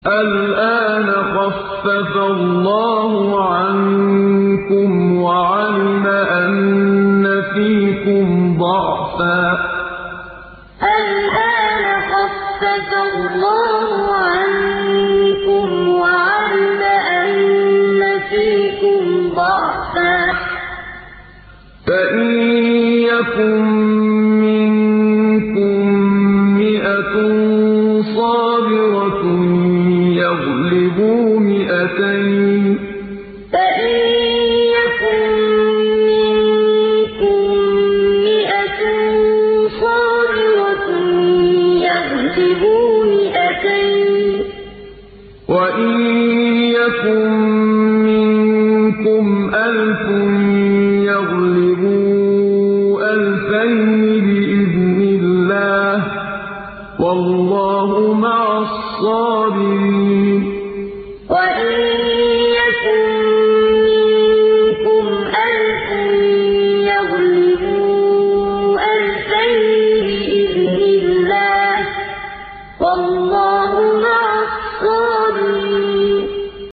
الْآنَ خَفَّفَ اللَّهُ عَنكُمْ وَعَلِمَ أَنَّ فِيكُمْ ضَعْفًا ۚ فَإِن يَكُن مِّنكُم مِّائَةٌ صَابِرَةٌ يَغْلِبُوا مِائَتَيْنِ ۚ وَإِن يَكُن مِّنكُمْ أَلْفٌ يَغْلِبُوا أَلْفَيْنِ بِإِذْنِ اللَّهِ ۗ وَاللَّهُ مَعَ الصَّابِرِينَ وَاللَّهُ